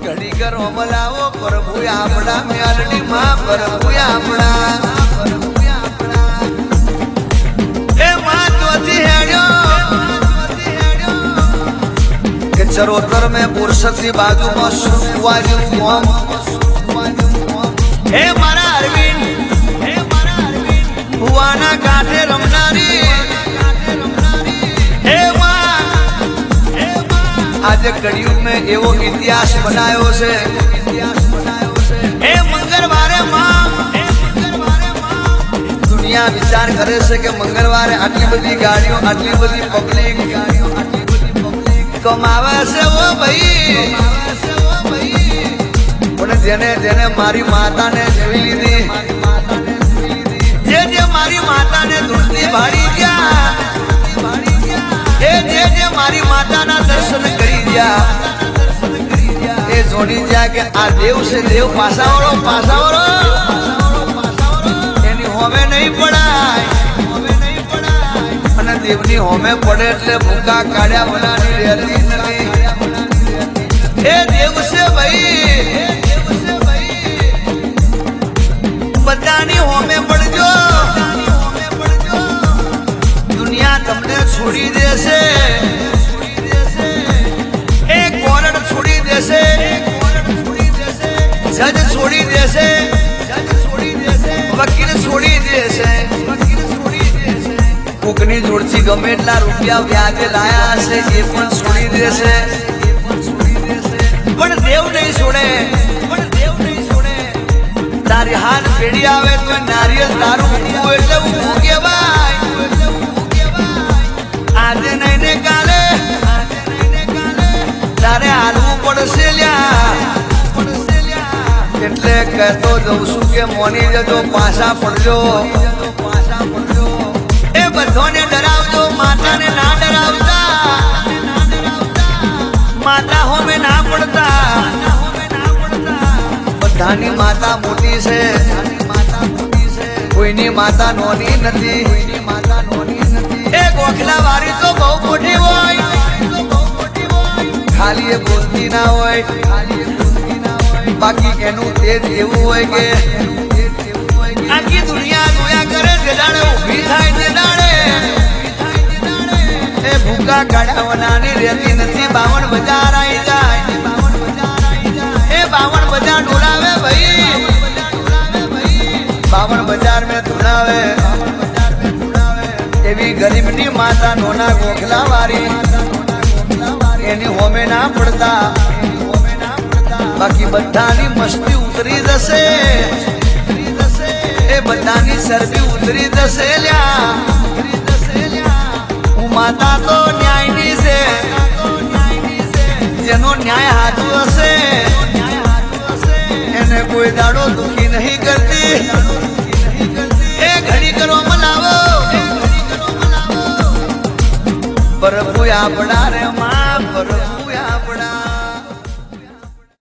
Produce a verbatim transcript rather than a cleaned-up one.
ઘડી કરો મલાવો પ્રભુ આપણા મેલડી માં પ્રભુ આપણા એ માં તોથી હેડ્યો કે ચરોતર મેં પુરુષથી બાજુમાં શું વાજ્યું કોમ હે મારા અરવિંદ હે મારા અરવિંદ ભુવાના કાંઠે રમનારી હે માં હે માં આજે કળિયુગ में એવો ઇતિહાસ બનાવ્યો છે હે મંગળવારે માં હે મંગળવારે માં દુનિયા વિચાર કરે છે કે મંગળવારે આટલી બધી ગાડીઓ આટલી બધી પબ્લિક ગાડીઓ આટલી બધી પબ્લિક કમાવે છે ઓ ભાઈ પણ જેને જેને મારી માતાને જોઈ લીધી જે જે મારી માતાને ધૂળથી ભાડી ગયા એ જે જે મારી માતાના દર્શન કરી ગયા એ જોડી ગયા કે આ દેવ છે દેવ પાસાવાળો પાસાવાળો એની હોમે નહીં પડાય અને દેવની હોમે પડે એટલે ભૂકા કાઢ્યા બનાની રહેતી નથી એ દેવ છે ભાઈ બધાની હોમે પડજો દુનિયા તમને છોડી દેશે એક કોરડ છોડી દેશે જજ છોડી દેશે વકીલ છોડી દેશે કોકની જોડથી ગમે એટલા રૂપિયા વ્યાજે લાયા હશે એ પણ છોડી દેશે પણ દેવ નહીં છોડે પણ દેવ નહીં છોડે તારી હાથ પેઢી આવે તો નારિયેળ તારું ઊભું એટલે ઊભું કહેવાય આજે નહીં ને કાલે તારે હાલવું પડશે લ્યા એટલે કહેતો જઉં છું કે મોની જજો પાછા પડજો એ બધાને ડરાવજો માતાને ના ડરાવતા માતા હોમે ના પડતા બધાની માતા મોટી છે કોઈની માતા નોની નથી એ ગોખલા વાળી તો બહુ મોટી હોય ખાલી એ બોલતી ના હોય બાકી એનું તેજ એવું હોય કે આખી દુનિયા જોયા કરે તે દાડે ઊભી થાય તે દાડે એ ભૂકા કાઢાવનાની રહેતી નથી બાવન બજાર આવી જાય એ બાવન બજાર ડોલાવે ભાઈ બાવન બજાર में ધુણાવે એવી ગરીબની માતા નોના ગોખલા વાળી એની હોમે ના પડતા બાકી બધાની મસ્તી ઉતરી જશે એ બધાની શરબી ઉતરી જશે લ્યા હું માતા તો ન્યાયની છે જેનો ન્યાય હાથું હશે એને કોઈ દાડો દુખી નહીં કરતી એ ઘડી કરો મલાવો પ્રભુ આપણા રે